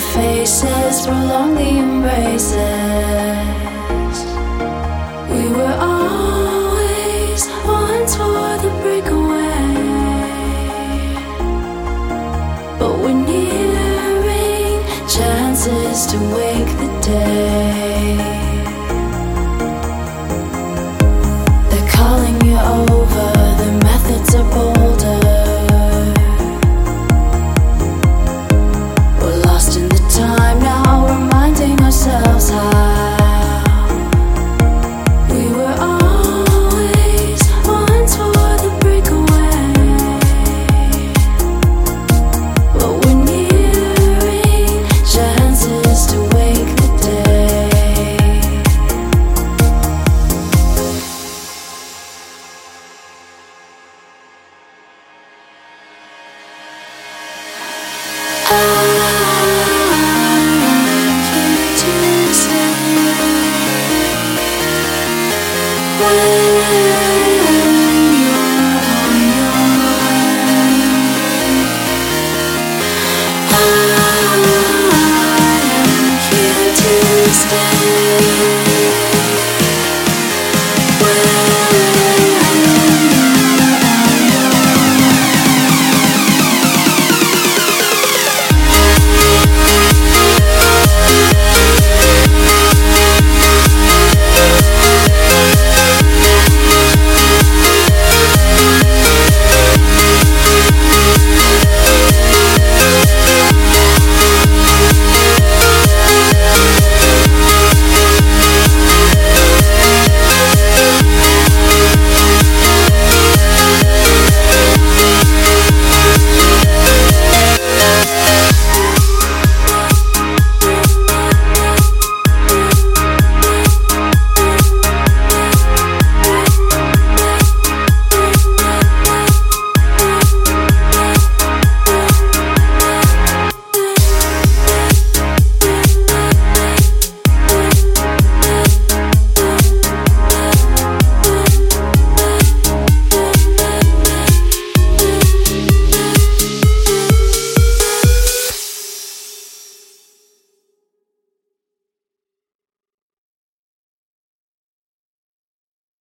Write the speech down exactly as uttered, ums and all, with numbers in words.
faces prolong the embraces. We were always one for the breakaway, but we're nearing chances to wake the day. They're calling you over, the methods are bolder. Time now, reminding ourselves how we were always once for the breakaway, but we're nearing chances to wake the day. I